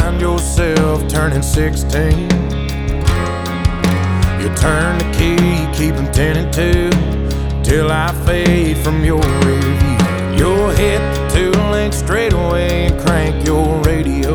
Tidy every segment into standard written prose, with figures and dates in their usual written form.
find yourself turning 16. You turn the key, keep them 10 and 2, till I fade from your review. You'll hit the 2-link straightaway and crank your radio.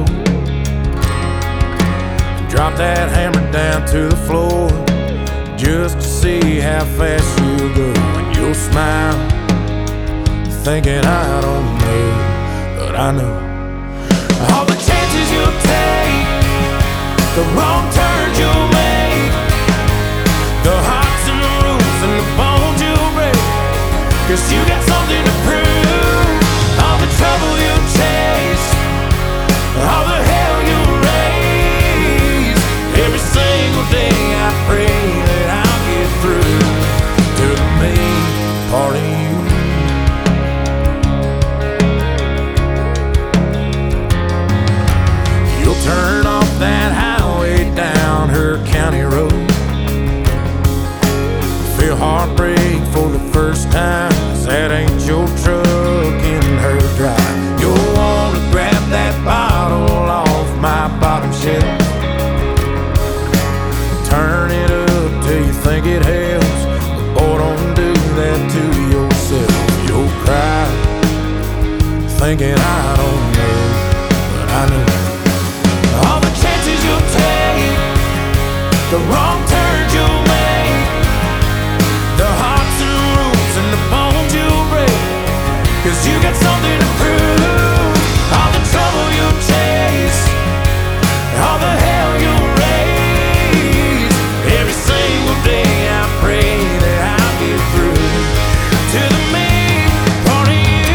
Drop that hammer down to the floor, just to see how fast you'll go. And you'll smile, thinking I don't know, but I know. All the chances you'll take, the wrong turns you'll make, the hearts and the rules and the bones you'll break, 'cause you got something to prove. All the trouble you'll chase, all the hell you'll raise, every single day I pray that I'll get through to the main part of you. Turn off that highway down her county road. Feel heartbreak for the first time, 'cause that ain't your truck in her drive. You'll wanna grab that bottle off my bottom shelf, turn it up till you think it helps, but boy, don't do that to yourself. You'll cry, thinking I don't know, but I know. All the chances you'll take, the wrong turns you'll make, the hearts and the rules and the bones you'll break, 'cause you got something to prove. All the trouble you'll chase, all the hell you'll raise, every single day I pray that I'll get through to the main part of you.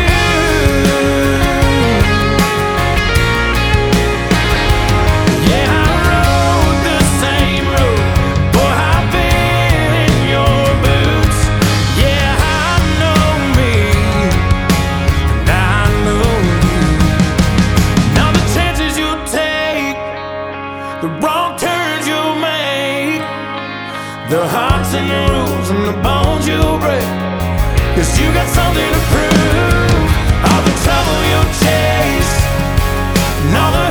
The wrong turns you'll make, the hearts and the rules and the bones you'll break, 'cause you got something to prove. All the trouble you'll chase, and all the